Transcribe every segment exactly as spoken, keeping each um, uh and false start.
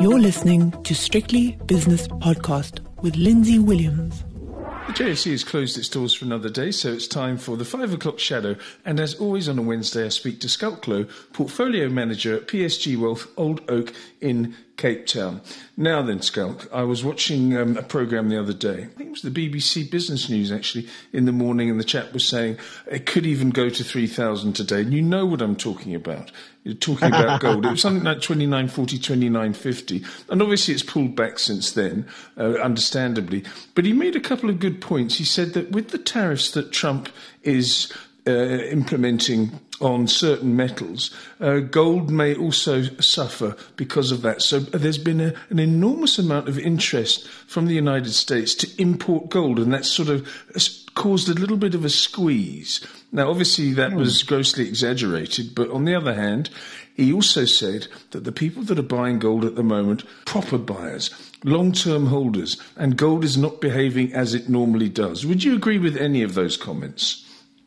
You're listening to Strictly Business Podcast with Lindsay Williams. The J S C has closed its doors for another day, so it's time for the five o'clock shadow. And as always on a Wednesday, I speak to Schalk Louw, Portfolio Manager at P S G Wealth, Old Oak in Cape Town. Now then, Schalk, I was watching um, a programme the other day. I think it was the B B C Business News, actually, in the morning, and the chap was saying it could even go to three thousand today. And you know what I'm talking about. You're talking about gold. It was something like twenty-nine forty, twenty-nine fifty. And obviously it's pulled back since then, uh, understandably. But he made a couple of good points. He said that with the tariffs that Trump is uh, implementing on certain metals, uh, gold may also suffer because of that. So there's been a, an enormous amount of interest from the United States to import gold, and that's sort of caused a little bit of a squeeze. Now, obviously, that was grossly exaggerated, but on the other hand, he also said that the people that are buying gold at the moment, proper buyers, long-term holders, and gold is not behaving as it normally does. Would you agree with any of those comments?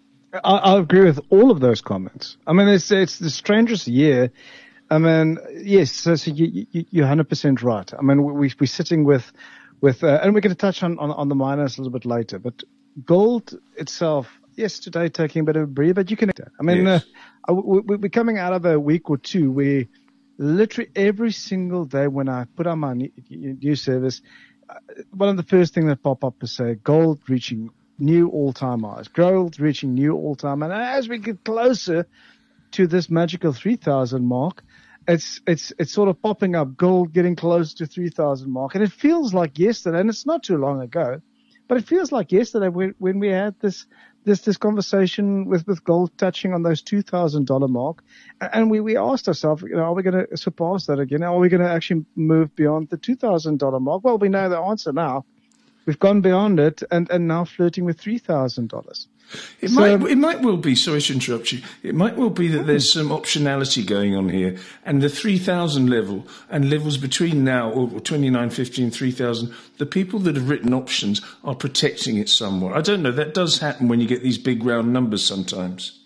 I, I agree with all of those comments. I mean, it's it's the strangest year. I mean, yes, so, so you, you, you're one hundred percent right. I mean, we, we're sitting with, with uh, and we're going to touch on, on, on the miners a little bit later, but gold itself, yes, today taking a bit of a breather, but you can, I mean, yes. uh, we, we're coming out of a week or two where literally every single day when I put on my news service, uh, one of the first things that pop up is say gold reaching new all-time highs, gold reaching new all-time, and as we get closer to this magical three thousand mark, it's it's it's sort of popping up, gold getting close to three thousand mark, and it feels like yesterday, and it's not too long ago, but it feels like yesterday when, when we had this this this conversation with, with gold touching on those two thousand dollars mark, and we, we asked ourselves, you know, are we going to surpass that again? Are we going to actually move beyond the two thousand dollars mark? Well, we know the answer now. We've gone beyond it and, and now flirting with three thousand dollars. It so, might it might well be, sorry to interrupt you, it might well be that there's some optionality going on here, and the three thousand level and levels between now or twenty-nine fifty and three thousand, the people that have written options are protecting it somewhat. I don't know, that does happen when you get these big round numbers sometimes.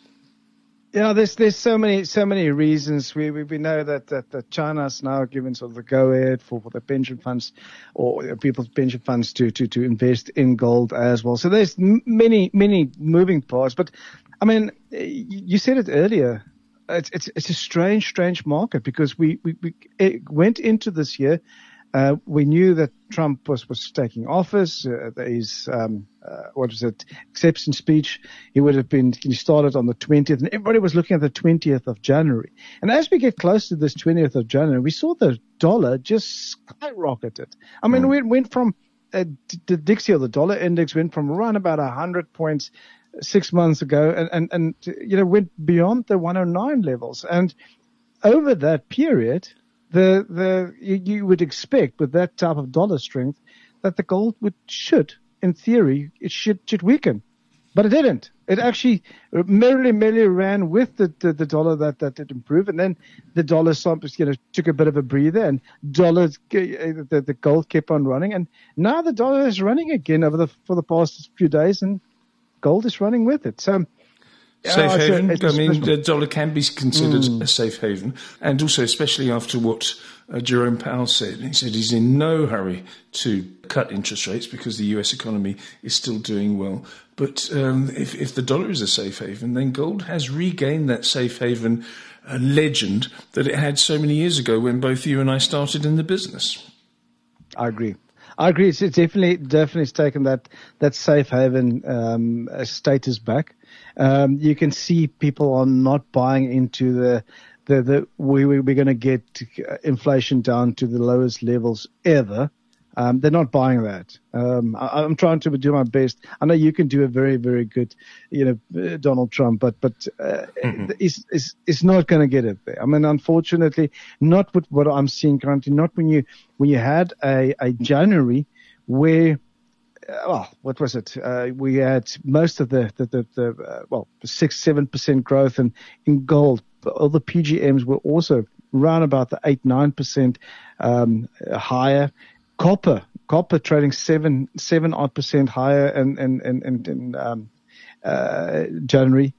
Yeah, there's there's so many so many reasons. We we, we know that, that, that China's now given sort of the go ahead for, for the pension funds or people's pension funds to, to, to invest in gold as well. So there's many many moving parts. But I mean, you said it earlier. It's it's it's a strange strange market because we we, we it went into this year. Uh, we knew that Trump was, was taking office. Uh, his, um, uh, what was it, acceptance speech, he would have been, he started on the twentieth, and everybody was looking at the twentieth of January. And as we get close to this twentieth of January, we saw the dollar just skyrocketed. I mean, mm. we went from, uh, the D X Y, or the dollar index, went from around about one hundred points six months ago and, and, and, you know, went beyond the one oh nine levels. And over that period, The, the, you, you would expect with that type of dollar strength that the gold would, should, in theory, it should, should weaken. But it didn't. It actually merrily, merrily ran with the, the, the dollar that, that did improve. And then the dollar, you know, took a bit of a breather and dollars, the, the gold kept on running. And now the dollar is running again over the, for the past few days, and gold is running with it. So, Safe oh, haven. it's a, it's I mean, the dollar can be considered mm. a safe haven, and also especially after what uh, Jerome Powell said. He said he's in no hurry to cut interest rates because the U S economy is still doing well. But um, if, if the dollar is a safe haven, then gold has regained that safe haven uh, legend that it had so many years ago when both you and I started in the business. I agree. I agree. It's definitely, definitely it's taken that, that safe haven um, status back. Um, you can see people are not buying into the, the, the we, we're going to get inflation down to the lowest levels ever. Um, they're not buying that. Um, I, I'm trying to do my best. I know you can do a very, very good, you know, Donald Trump, but, but, uh, mm-hmm. it's, it's, it's not going to get it there. I mean, unfortunately, not with what I'm seeing currently, not when you, when you had a, a January where, well, what was it? Uh, we had most of the, the, the, the uh, well, six, seven percent growth in, in gold. All the P G Ms were also around about the eight, nine percent, um, higher. Copper, copper trading seven, seven odd percent higher in, in, in, in, in um, uh, January.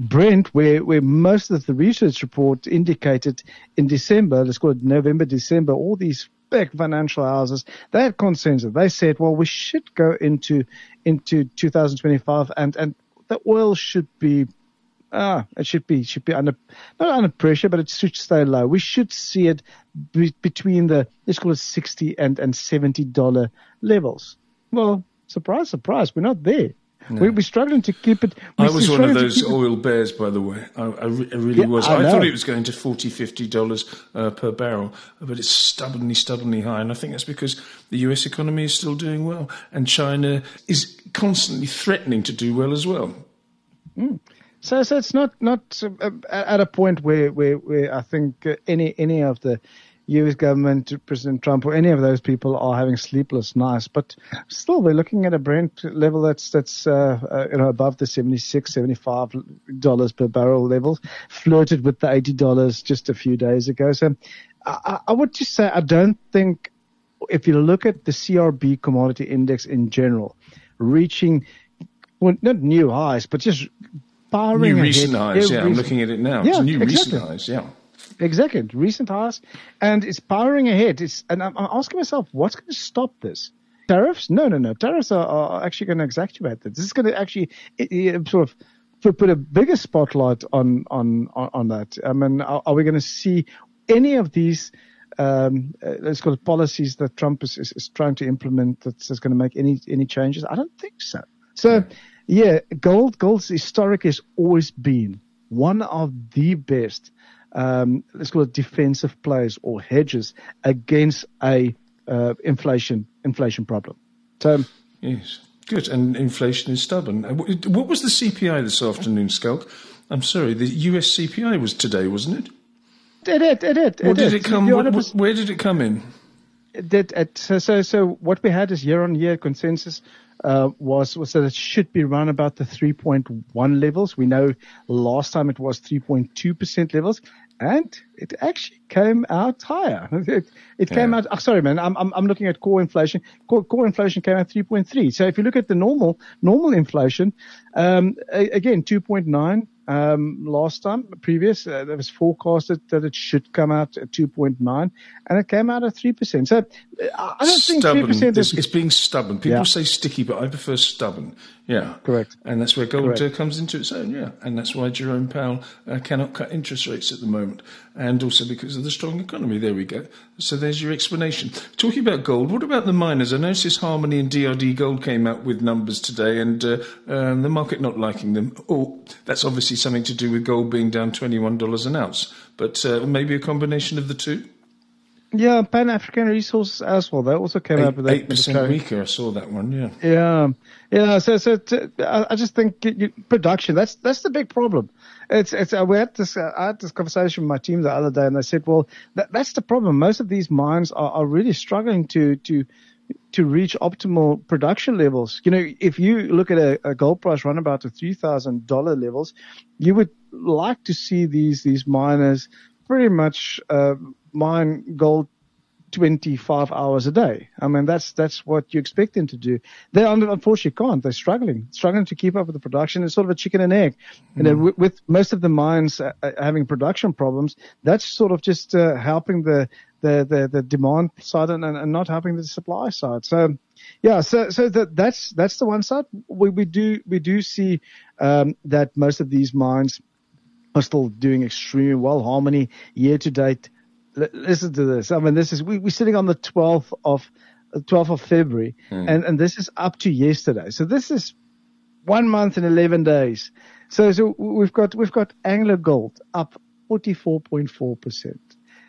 Brent, where, where most of the research report indicated in December, let's call it November, December, all these big financial houses, they had consensus. They said, well, we should go into, into two thousand twenty-five and, and the oil should be, ah, it should be, should be under, not under pressure, but it should stay low. We should see it be, between the, let's call it sixty and, and seventy dollars levels. Well, surprise, surprise, we're not there. No. We, we're struggling to keep it. I was one of those oil bears, by the way. I, I, re- I really yeah, was. I, I thought it was going to forty dollars, fifty dollars uh, per barrel, but it's stubbornly, stubbornly high. And I think that's because the U S economy is still doing well, and China is constantly threatening to do well as well. Mm. So, so it's not not uh, at a point where where, where I think uh, any any of the U S government, President Trump, or any of those people are having sleepless nights. But still, we're looking at a Brent level that's that's uh, uh, you know above the seventy-six, seventy-five dollars per barrel level, flirted with the eighty dollars just a few days ago. So, I, I would just say I don't think, if you look at the C R B commodity index in general, reaching well, not new highs, but just powering new recent ahead. highs. Yeah, yeah, recent, I'm looking at it now. Yeah, it's new exactly. recent highs. Yeah. Exactly, recent highs, and it's powering ahead. It's, and I'm, I'm asking myself, what's going to stop this? Tariffs? No, no, no. Tariffs are, are actually going to exacerbate this. This is going to actually it, it, sort of put, put a bigger spotlight on on on, on that. I mean, are, are we going to see any of these, um, uh, let's call it policies that Trump is, is, is trying to implement that's, that's going to make any any changes? I don't think so. So, yeah, gold, gold's historic has always been one of the best. Um, let's call it defensive plays or hedges against a uh, inflation inflation problem. So yes, good. And inflation is stubborn. What was the C P I this afternoon, Schalk? I'm sorry, the U S C P I was today, wasn't it? It did. It did. What did it come? What, where did it come in? It did. It, so, so so what we had is year on year consensus. Uh, was, was that it should be around about the three point one levels. We know last time it was three point two percent levels, and it actually came out higher. It, it yeah. came out, oh, sorry man, I'm, I'm, I'm looking at core inflation. Core, core inflation came out three point three. So if you look at the normal, normal inflation, um, again, two point nine. Um, last time, previous, uh, there was forecasted that it should come out at two point nine, and it came out at three percent. So I don't think stubborn. three percent is... It's, it's being stubborn. People yeah. say sticky, but I prefer stubborn. Yeah. Correct. And that's where gold uh, Correct. comes into its own, yeah. And that's why Jerome Powell uh, cannot cut interest rates at the moment. And also because of the strong economy. There we go. So there's your explanation. Talking about gold, what about the miners? I noticed Harmony and D R D Gold came out with numbers today, and uh, um, the market not liking them. Oh, that's obviously something to do with gold being down twenty-one dollars an ounce. But uh, maybe a combination of the two? Yeah, Pan African Resources as well. They also came eight, up with that. eight percent weaker. I saw that one. Yeah. Yeah, yeah. So, so to, I just think production. That's that's the big problem. It's it's. We had this. Uh, I had this conversation with my team the other day, and they said, "Well, that, that's the problem. Most of these mines are, are really struggling to to to reach optimal production levels. You know, if you look at a, a gold price run about to three thousand dollar levels, you would like to see these these miners pretty much uh, mine gold twenty-five hours a day. I mean, that's that's what you expect them to do. They unfortunately can't. They're struggling, struggling to keep up with the production. It's sort of a chicken and egg. Mm. You know, with, with most of the mines uh, having production problems, that's sort of just uh, helping the the, the the demand side and, and not helping the supply side. So, yeah, so so that that's that's the one side. We we do we do see um, that most of these mines are still doing extremely well. Harmony year to date. Listen to this. I mean, this is, we, we're sitting on the twelfth of, twelfth of February, mm. and, and this is up to yesterday. So this is one month and eleven days. So, so we've got, we've got Anglo Gold up forty-four point four percent.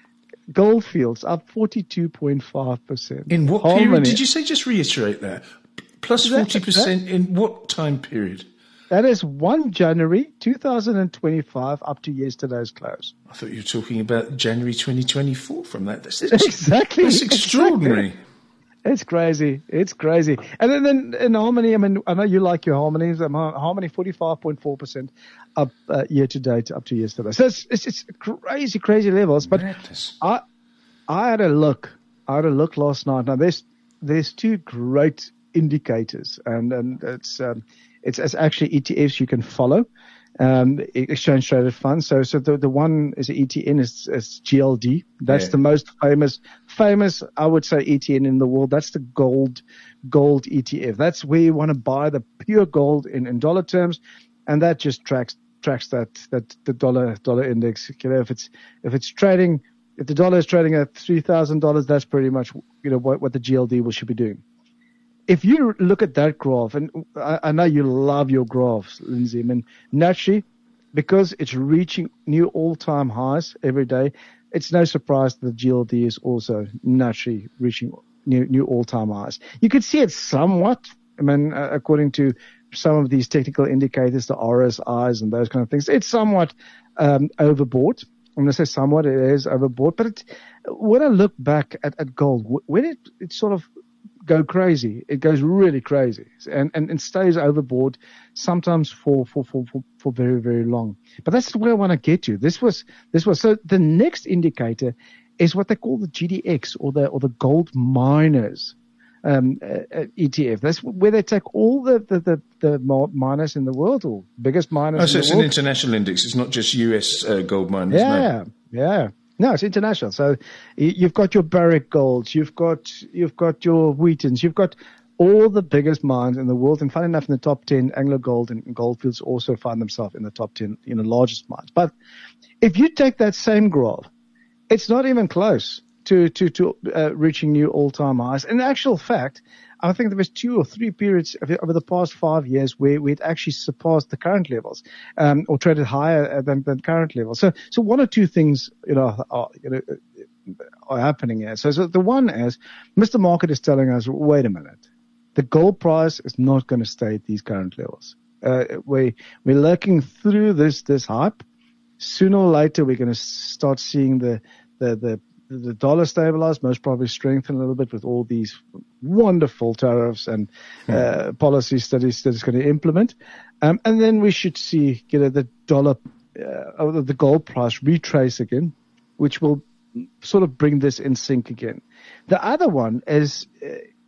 Goldfields up forty-two point five percent. In what Harmony, period? Did you say, just reiterate that? Plus forty percent that, in what time period? That is first of January twenty twenty-five up to yesterday's close. I thought you were talking about January twenty twenty-four from that. That's, exactly. That's extraordinary. Exactly. It's crazy. It's crazy. And then, then in Harmony, I mean, I know you like your Harmonies. Um, Harmony forty-five point four percent up uh, year to date up to yesterday. So it's, it's, it's crazy, crazy levels. But Madness. I, I had a look. I had a look last night. Now there's, there's two great indicators, and, and it's, um, It's, it's actually E T Fs you can follow. um, exchange traded fund. So, so the, the one is E T N is, is G L D. That's yeah. the most famous, famous, I would say, E T N in the world. That's the gold, gold E T F. That's where you want to buy the pure gold in, in dollar terms. And that just tracks, tracks that, that, the dollar, dollar index. You know, if it's, if it's trading, if the dollar is trading at three thousand dollars, that's pretty much, you know, what, what the G L D will should be doing. If you look at that graph, and I, I know you love your graphs, Lindsay, I mean, naturally, because it's reaching new all-time highs every day, it's no surprise that the G L D is also naturally reaching new, new all-time highs. You could see it somewhat, I mean, uh, according to some of these technical indicators, the R S Is and those kind of things, it's somewhat um, overbought. I'm going to say somewhat, it is overbought, but it, when I look back at, at gold, when it, it sort of go crazy, it goes really crazy and, and, and stays overboard sometimes for, for, for, for, for very, very long. But that's where I want to get to. This was, this was, so the next indicator is what they call the G D X or the, or the gold miners, um, uh, E T F. That's where they take all the, the, the, the miners in the world or biggest miners oh, in so the it's world. An international index. It's not just U S uh, gold miners. Yeah. No. Yeah. No, it's international. So you've got your Barrick Golds, you've got you've got your Wheatons, you've got all the biggest mines in the world. And funny enough, in the top ten, Anglo Gold and Gold Fields also find themselves in the top ten, you know, largest mines. But if you take that same graph, it's not even close to to to uh, reaching new all-time highs. In actual fact, I think there was two or three periods over the past five years where we had actually surpassed the current levels, um, or traded higher than, than current levels. So, so one or two things, you know, are, you know, are happening here. So, so the one is, Mister Market is telling us, wait a minute, the gold price is not going to stay at these current levels. Uh, we, we're looking through this, this hype. Sooner or later, we're going to start seeing the, the, the, the dollar stabilize, most probably strengthen a little bit with all these wonderful tariffs and uh, hmm. policies that is, that is going to implement. Um, and then we should see, you know, the dollar, uh, the gold price retrace again, which will sort of bring this in sync again. The other one is, uh,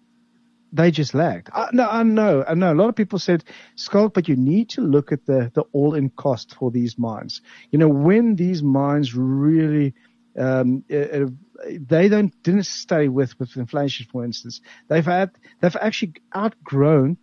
they just lagged. I, no, I know, I know. A lot of people said, Schalk, but you need to look at the, the all-in cost for these mines. You know, when these mines really, Um, uh, they don't didn't stay with, with inflation, for instance. They've had they've actually outgrown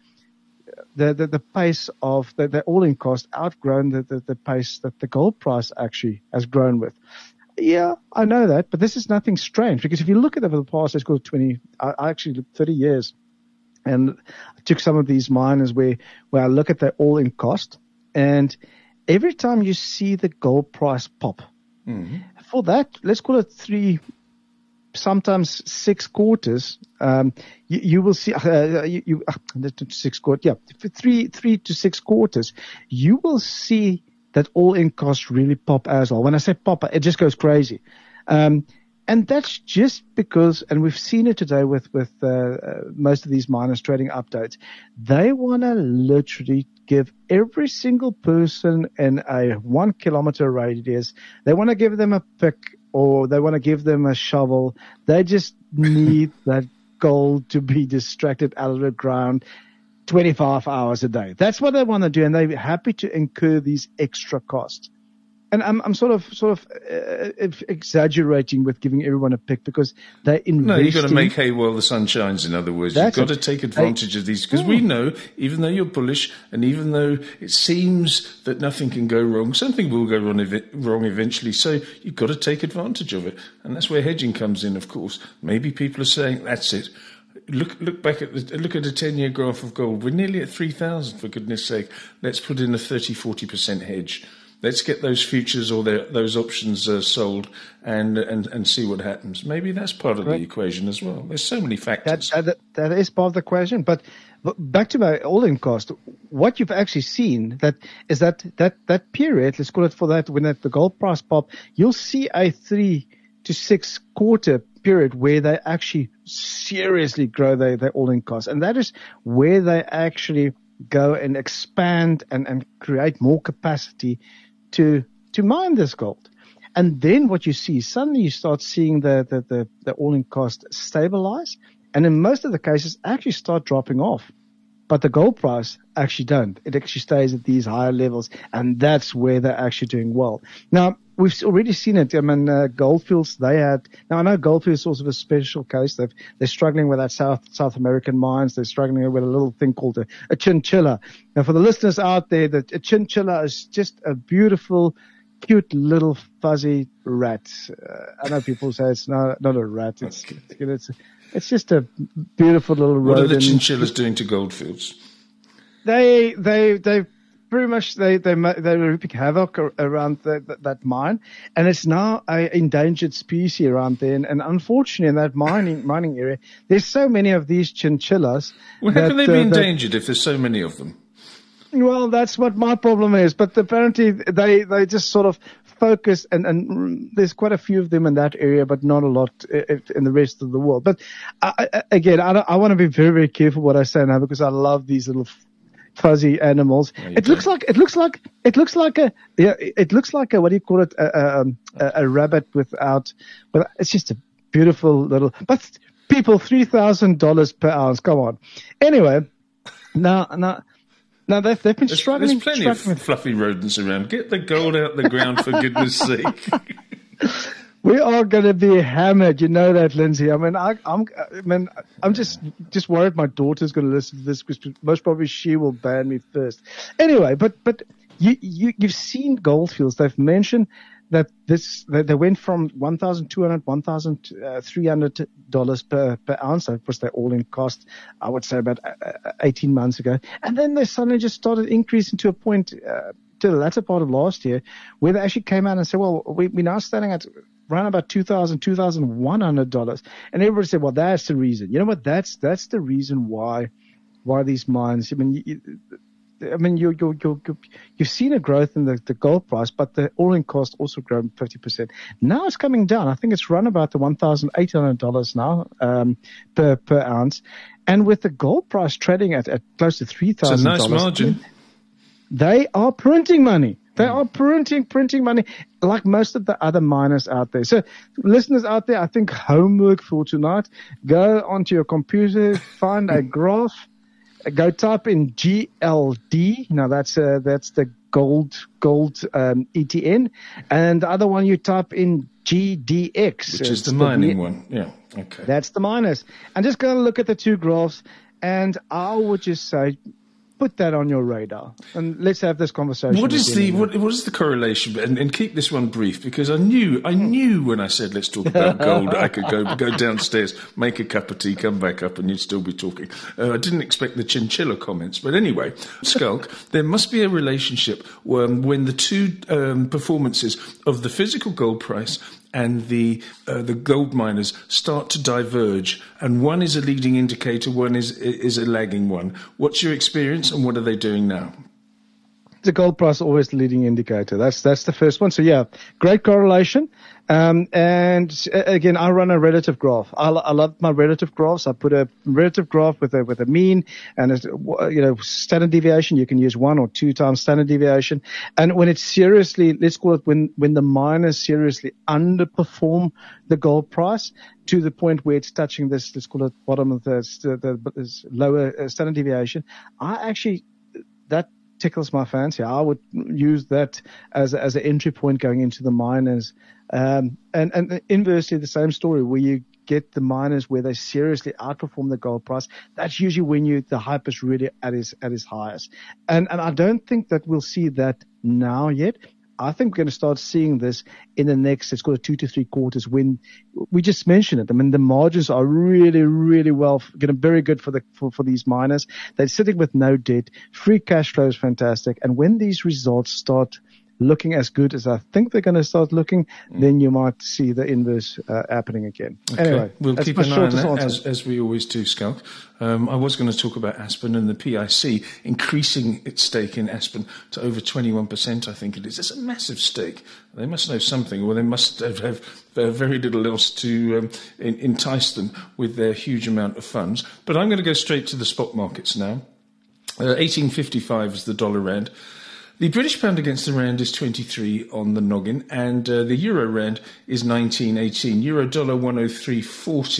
the the, the pace of the, the all-in cost, outgrown the, the the pace that the gold price actually has grown with. Yeah, I know that, but this is nothing strange because if you look at it over the past, let's go twenty, I, I actually looked thirty years, and I took some of these miners where where I look at their all-in cost, and every time you see the gold price pop. Mm-hmm. For that, let's call it three, sometimes six quarters. Um, you, you will see uh, you, you uh, six quarters, yeah, for three, three to six quarters. You will see that all-in costs really pop as well. When I say pop, it just goes crazy, um, and that's just because, and we've seen it today with with uh, uh, most of these miners trading updates. They want to literally give every single person in a one kilometer radius, they want to give them a pick or they want to give them a shovel. They just need that gold to be distracted out of the ground twenty-five hours a day. That's what they want to do, and they're happy to incur these extra costs. And I'm, I'm sort of, sort of uh, exaggerating with giving everyone a pick because they're investing. No, you've got to make hay while the sun shines. In other words, you've got to take advantage of these because we know, even though you're bullish, and even though it seems that nothing can go wrong, something will go wrong, wrong eventually. So you've got to take advantage of it, and that's where hedging comes in. Of course, maybe people are saying, "That's it." Look, look back at the, look at a ten-year graph of gold. We're nearly at three thousand. For goodness' sake, let's put in a thirty, forty percent hedge. Let's get those futures or their, those options uh, sold and, and and see what happens. Maybe that's part of right. the equation as well. There's so many factors. That, that, that is part of the equation. But, but back to my all-in cost, what you've actually seen that is that, that, that period, let's call it for that, when the gold price pop, you'll see a three to six quarter period where they actually seriously grow their, their all-in cost. And that is where they actually go and expand and, and create more capacity to to mine this gold. And then what you see, suddenly you start seeing the, the, the, the all-in cost stabilize, and in most of the cases actually start dropping off. but the gold price actually don't. It actually stays at these higher levels, and that's where they're actually doing well. Now, we've already seen it. I mean, uh, Goldfields, they had, now I know Goldfields is also a special case. They've, they're struggling with that South, South American mines. They're struggling with a little thing called a, a chinchilla. Now, for the listeners out there, that a chinchilla is just a beautiful, cute little fuzzy rat. Uh, I know people say it's not, not a rat. It's, okay. it's, it's just a beautiful little rodent. What are the chinchillas doing to Goldfields? They, they, they pretty much, they, they, they wreak havoc around the, the, that mine. And it's now an endangered species around there. And, and unfortunately, in that mining, mining area, there's so many of these chinchillas. Well, how that, can they be uh, endangered if there's so many of them? Well, that's what my problem is. But apparently they, they just sort of focus, and, and there's quite a few of them in that area, but not a lot in the rest of the world. But I, I, again, I, don't, I want to be very, very careful what I say now, because I love these little fuzzy animals. It looks like, it looks like, it looks like a, yeah, it looks like a, what do you call it? A, a, a rabbit without, well, it's just a beautiful little, but people, three thousand dollars per ounce. Come on. Anyway, now, now, Now, they've, they've been there's, struggling. There's plenty struggling. of fluffy rodents around. Get the gold out the ground, for goodness sake. We are going to be hammered. You know that, Lindsay. I mean, I, I'm, I mean, I'm just, just worried my daughter's going to listen to this, because most probably she will ban me first. Anyway, but, but you, you, you've seen Goldfields. They've mentioned that this, that they went from one thousand two hundred dollars, one thousand three hundred dollars per, per ounce. Of course, they're all in cost, I would say about eighteen months ago. And then they suddenly just started increasing to a point, uh, to the latter part of last year, where they actually came out and said, well, we, we're now standing at around about two thousand dollars, two thousand one hundred dollars. And everybody said, well, that's the reason. You know what? That's, that's the reason why, why these mines, I mean, you, I mean, you, you, you, you, you've seen a growth in the, the gold price, but the all-in cost also grown fifty percent. Now it's coming down. I think it's run about the one thousand eight hundred dollars now, um, per, per ounce. And with the gold price trading at, at close to three thousand dollars. It's a nice margin. They are printing money. They are printing, printing money like most of the other miners out there. So listeners out there, I think homework for tonight, go onto your computer, find a graph, go type in G L D. Now that's uh, that's the gold gold um, E T N, and the other one you type in G D X, which is the mining the, one. Yeah, okay. That's the miners. And just go and look at the two graphs, and I would just say, put that on your radar, and let's have this conversation. What is the what, what is the correlation? And, and keep this one brief, because I knew I knew when I said let's talk about gold, I could go go downstairs, make a cup of tea, come back up, and you'd still be talking. Uh, I didn't expect the chinchilla comments, but anyway, Schalk, there must be a relationship when, when the two um, performances of the physical gold price and the uh, the gold miners start to diverge, and one is a leading indicator, one is is a lagging one. What's your experience, and what are they doing now? The gold price always the leading indicator. That's that's the first one. So yeah, great correlation. Um, and uh, again, I run a relative graph. I, I love my relative graphs. I put a relative graph with a with a mean and a, you know standard deviation. You can use one or two times standard deviation. And when it's seriously, let's call it when when the miners seriously underperform the gold price to the point where it's touching this, let's call it bottom of the the, the lower standard deviation, I actually that. tickles my fancy. I would use that as as an entry point going into the miners. Um, and, and inversely, the same story where you get the miners where they seriously outperform the gold price. That's usually when you the hype is really at its at its highest. And and I don't think that we'll see that now yet. I think we're going to start seeing this in the next, it's called two to three quarters, when we just mentioned it. I mean, the margins are really, really well, getting very good for the, for, for these miners. They're sitting with no debt. Free cash flow is fantastic. And when these results start looking as good as I think they're going to start looking, mm. then you might see the inverse uh, happening again. Okay. Anyway, we'll keep an eye on that, as, as we always do, Schalk. Um, I was going to talk about Aspen and the P I C increasing its stake in Aspen to over twenty-one percent, I think it is. It's a massive stake. They must know something, or they must have, have very little else to um, in, entice them with their huge amount of funds. But I'm going to go straight to the spot markets now. Uh, eighteen fifty-five is the dollar rand. The British pound against the rand is twenty-three on the noggin, and uh, the euro rand is nineteen eighteen. Euro dollar one oh three forty.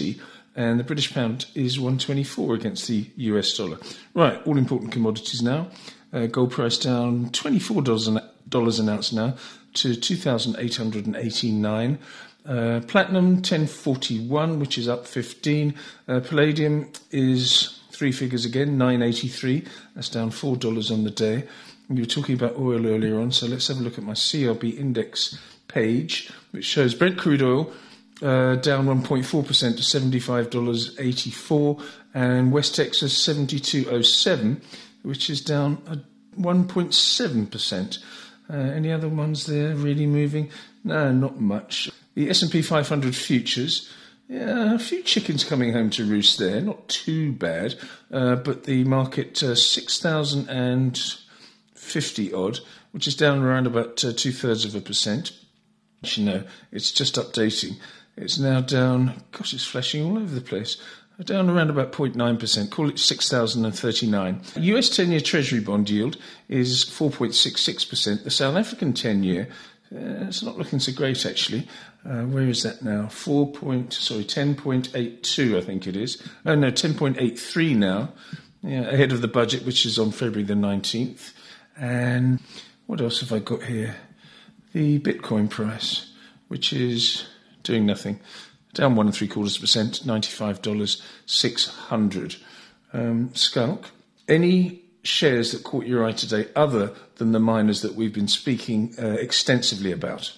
and the British pound is one twenty-four against the U S dollar. Right, all important commodities now. Uh, gold price down twenty-four dollars an, dollars an ounce now to two thousand eight hundred eighty-nine. Uh, platinum ten forty-one, which is up fifteen. Uh, palladium is three figures again, nine eighty-three. That's down four dollars on the day. We were talking about oil earlier on, so let's have a look at my C R B index page, which shows Brent crude oil uh, down one point four percent to seventy-five dollars eighty-four, and West Texas seventy-two oh seven, which is down uh, one point seven percent. Uh, any other ones there really moving? No, not much. The S and P five hundred futures, yeah, a few chickens coming home to roost there, not too bad, uh, but the market uh, six thousand fifty odd, which is down around about uh, two-thirds of a percent. You know, it's just updating. It's now down, gosh, it's flashing all over the place. Down around about zero point nine percent, call it six thousand thirty-nine. U S ten-year Treasury bond yield is four point six six percent. The South African ten-year, uh, it's not looking so great actually. Uh, where is that now? Four point, sorry, ten point eight two, I think it is. Oh no, ten point eight three now. Yeah, ahead of the budget, which is on February the nineteenth. And what else have I got here? The Bitcoin price, which is doing nothing. Down one and three quarters percent, ninety-five dollars six hundred. Um, Skulk, any shares that caught your eye today other than the miners that we've been speaking uh, extensively about?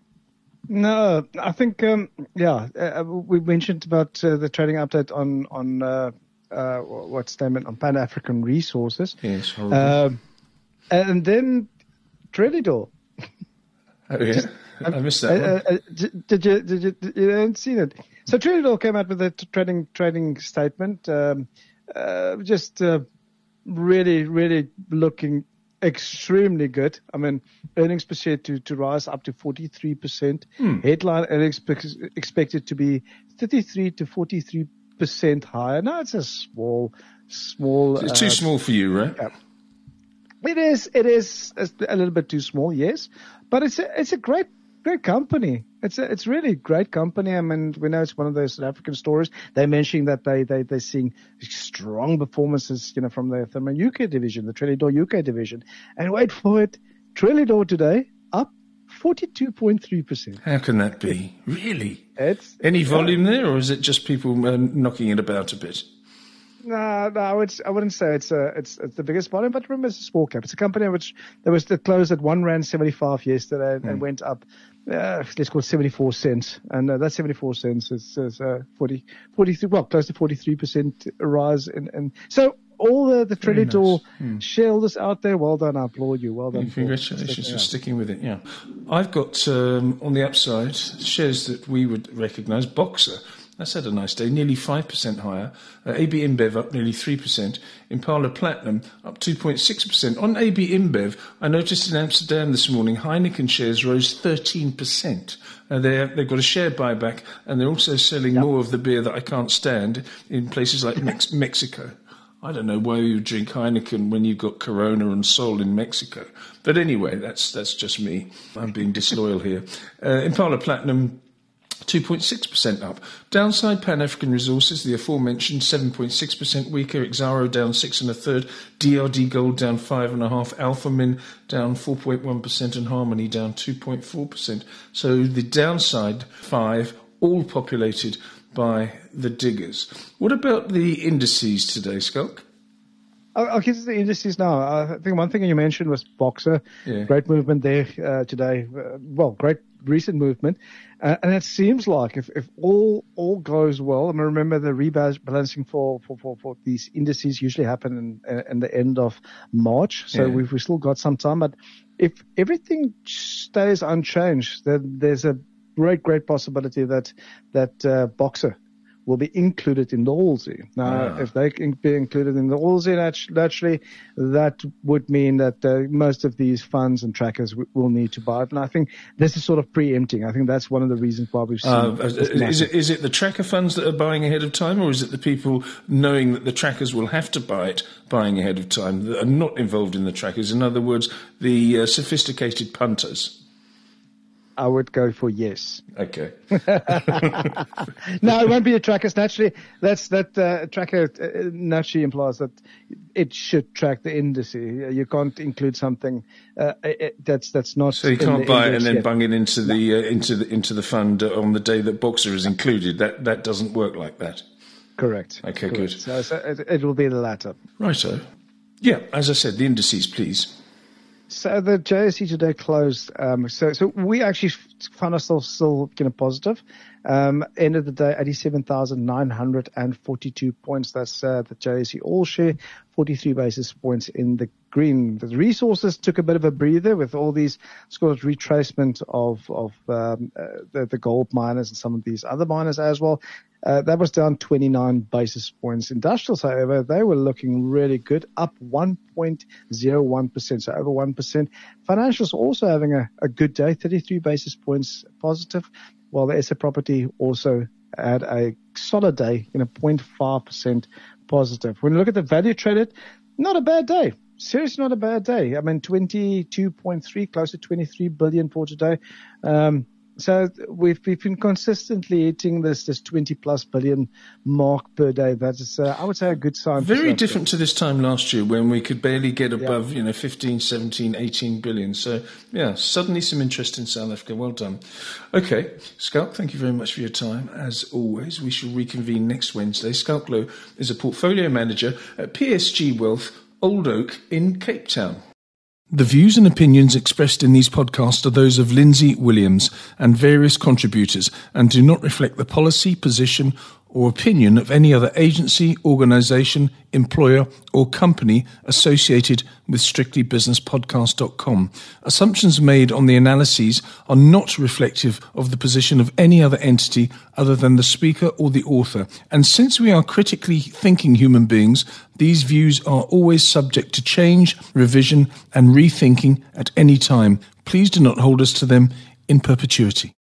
No, I think, um, yeah, uh, we mentioned about uh, the trading update on, on uh, uh, what's the name, on Pan-African Resources. Yes, horrible. Um, and then Trelidor. Oh, yeah. I missed that uh, one. Uh, did, did you, did you, you haven't seen it? So Trelidor came out with a t- trading, trading statement, um, uh, just, uh, really, really looking extremely good. I mean, earnings per share to, to rise up to forty-three percent. Hmm. Headline earnings pe- expected to be thirty-three to forty-three percent higher. Now it's a small, small. It's too uh, small for you, right? Yeah. It is, it is a little bit too small, yes, but it's a, it's a great, great company. It's a, it's really a great company. I mean, we know it's one of those South African stories. They're mentioning that they, they, they're seeing strong performances, you know, from the, from the U K division, the Trelidor U K division. And wait for it, Trelidor today up forty-two point three percent. How can that be? Really? It's, Any volume there, or is it just people uh, knocking it about a bit? No, no, I, would, I wouldn't say it's a, it's it's the biggest volume, but remember it's a small cap. It's a company which there was that closed at one rand seventy five yesterday and, mm. and went up. Uh, let's call it seventy four cents, and uh, that seventy four cents is, is uh, forty, forty-three, well, close to forty three percent rise. And and so all the the Trelidor nice. mm. shareholders out there, well done, I applaud you, well done. Congratulations for, for sticking with it. Yeah, I've got um, on the upside shares that we would recognise. Boxer. That's had a nice day, nearly five percent higher. Uh, A B InBev up nearly three percent. Impala Platinum up two point six percent. On A B InBev, I noticed in Amsterdam this morning, Heineken shares rose thirteen percent. Uh, they've got a share buyback, and they're also selling yep. more of the beer that I can't stand in places like Mex- Mexico. I don't know why you drink Heineken when you've got Corona and Sol in Mexico. But anyway, that's that's just me. I'm being disloyal here. Uh, Impala Platinum two point six percent up. Downside, Pan-African Resources, the aforementioned, seven point six percent weaker. Exaro down six and a third. D R D Gold down five and a half. Alphamin down four point one percent, and Harmony down two point four percent. So the downside five, all populated by the diggers. What about the indices today, Skulk? I'll, I'll get to the indices now. I think one thing you mentioned was Boxer. Yeah. Great movement there uh, today. Uh, well, great recent movement. Uh, and it seems like if, if all all goes well, I mean, remember the rebalancing for, for, for, for these indices usually happen in, in the end of March. So yeah. we've, we've still got some time. But if everything stays unchanged, then there's a great, great possibility that, that uh, Boxer will be included in the Halsey. Now, ah. if they can be included in the Halsey, naturally, that would mean that uh, most of these funds and trackers w- will need to buy it. And I think this is sort of preempting. I think that's one of the reasons why we've seen uh, is it is it the tracker funds that are buying ahead of time, or is it the people knowing that the trackers will have to buy it, buying ahead of time, that are not involved in the trackers? In other words, the uh, sophisticated punters. I would go for yes. Okay. No, it won't be a tracker. Naturally, that's that uh, tracker uh, naturally implies that it should track the indices. You can't include something uh, it, that's that's not. So you can't buy it and then yet. bung it into the uh, into the into the fund on the day that Boxer is included. That that doesn't work like that. Correct. Okay, Correct. good. So, so it, it will be the latter. Righto. Yeah, as I said, the indices, please. So the J S E today closed. Um, so so we actually found ourselves still you know positive. Um, end of the day, eighty-seven thousand nine hundred forty-two points. That's uh, the J S E All Share, forty-three basis points in the green. The resources took a bit of a breather with all these sort of retracement of of um, uh, the, the gold miners and some of these other miners as well. Uh, that was down twenty-nine basis points. Industrials, however, they were looking really good, up one point zero one percent, so over one percent. Financials also having a, a good day, thirty-three basis points positive, while the S A property also had a solid day, you know, zero point five percent positive. When you look at the value traded, not a bad day. Seriously, not a bad day. I mean, twenty-two point three, close to twenty-three billion for today. Um, So we've, we've been consistently hitting this, this twenty plus billion mark per day. That is, uh, I would say, a good sign. Very different to this time last year when we could barely get above, yeah. you know, fifteen, seventeen, eighteen billion. So, yeah, suddenly some interest in South Africa. Well done. Okay, Schalk, thank you very much for your time. As always, we shall reconvene next Wednesday. Schalk Louw is a portfolio manager at P S G Wealth, Old Oak in Cape Town. The views and opinions expressed in these podcasts are those of Lindsay Williams and various contributors and do not reflect the policy, position or opinion of any other agency, organisation, employer or company associated with strictly business podcast dot com. Assumptions made on the analyses are not reflective of the position of any other entity other than the speaker or the author. And since we are critically thinking human beings, these views are always subject to change, revision and rethinking at any time. Please do not hold us to them in perpetuity.